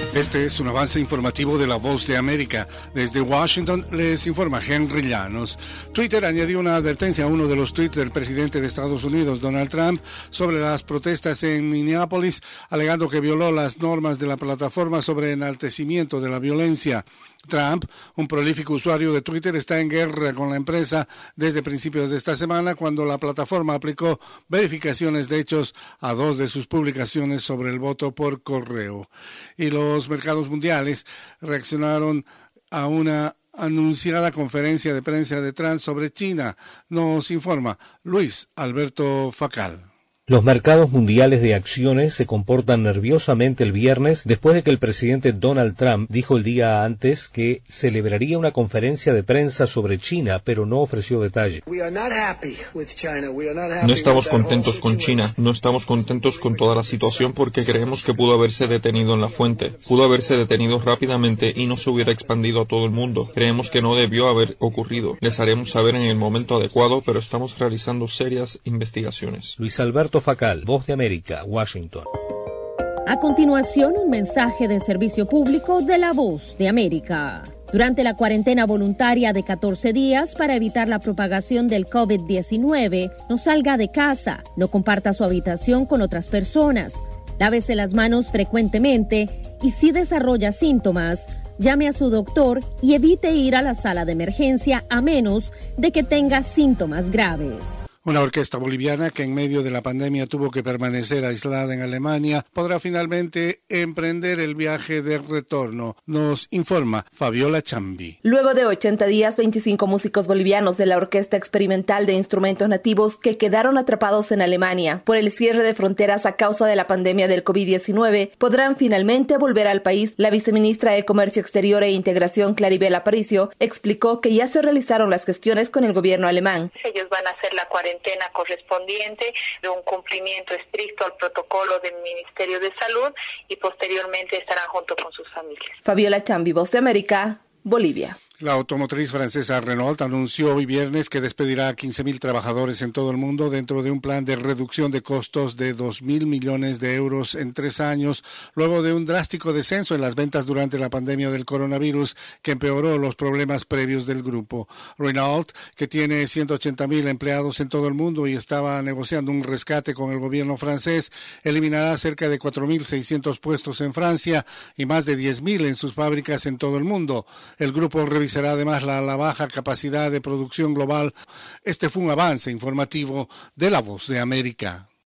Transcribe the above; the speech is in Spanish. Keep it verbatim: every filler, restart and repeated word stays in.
Este es un avance informativo de La Voz de América. Desde Washington les informa Henry Llanos. Twitter añadió una advertencia a uno de los tweets del presidente de Estados Unidos, Donald Trump, sobre las protestas en Minneapolis, alegando que violó las normas de la plataforma sobre enaltecimiento de la violencia. Trump, un prolífico usuario de Twitter, está en guerra con la empresa desde principios de esta semana, cuando la plataforma aplicó verificaciones de hechos a dos de sus publicaciones sobre el voto por correo. Y los mercados mundiales reaccionaron a una anunciada conferencia de prensa de Trump sobre China. Nos informa Luis Alberto Facal. Los mercados mundiales de acciones se comportan nerviosamente el viernes después de que el presidente Donald Trump dijo el día antes que celebraría una conferencia de prensa sobre China, pero no ofreció detalles. No estamos contentos con China, no estamos contentos con toda la situación porque creemos que pudo haberse detenido en la fuente, pudo haberse detenido rápidamente y no se hubiera expandido a todo el mundo. Creemos que no debió haber ocurrido. Les haremos saber en el momento adecuado, pero estamos realizando serias investigaciones. Luis Alberto Facal, Voz de América, Washington. A continuación, un mensaje de servicio público de La Voz de América. Durante la cuarentena voluntaria de catorce días para evitar la propagación del COVID diecinueve, no salga de casa, no comparta su habitación con otras personas, lávese las manos frecuentemente y si desarrolla síntomas, llame a su doctor y evite ir a la sala de emergencia a menos de que tenga síntomas graves. Una orquesta boliviana que en medio de la pandemia tuvo que permanecer aislada en Alemania podrá finalmente emprender el viaje de retorno. Nos informa Fabiola Chambi. Luego de ochenta días, veinticinco músicos bolivianos de la Orquesta Experimental de Instrumentos Nativos que quedaron atrapados en Alemania por el cierre de fronteras a causa de la pandemia del COVID diecinueve podrán finalmente volver al país. La viceministra de Comercio Exterior e Integración, Claribel Aparicio, explicó que ya se realizaron las gestiones con el gobierno alemán. Ellos van a hacer la cuarentena correspondiente de un cumplimiento estricto al protocolo del Ministerio de Salud y posteriormente estarán junto con sus familias. Fabiola Chambi, Voz de América, Bolivia. La automotriz francesa Renault anunció hoy viernes que despedirá a quince mil trabajadores en todo el mundo dentro de un plan de reducción de costos de dos mil millones de euros en tres años, luego de un drástico descenso en las ventas durante la pandemia del coronavirus que empeoró los problemas previos del grupo. Renault, que tiene ciento ochenta mil empleados en todo el mundo y estaba negociando un rescate con el gobierno francés, eliminará cerca de cuatro mil seiscientos puestos en Francia y más de diez mil en sus fábricas en todo el mundo. El grupo revisará Será además la, la baja capacidad de producción global. Este fue un avance informativo de La Voz de América.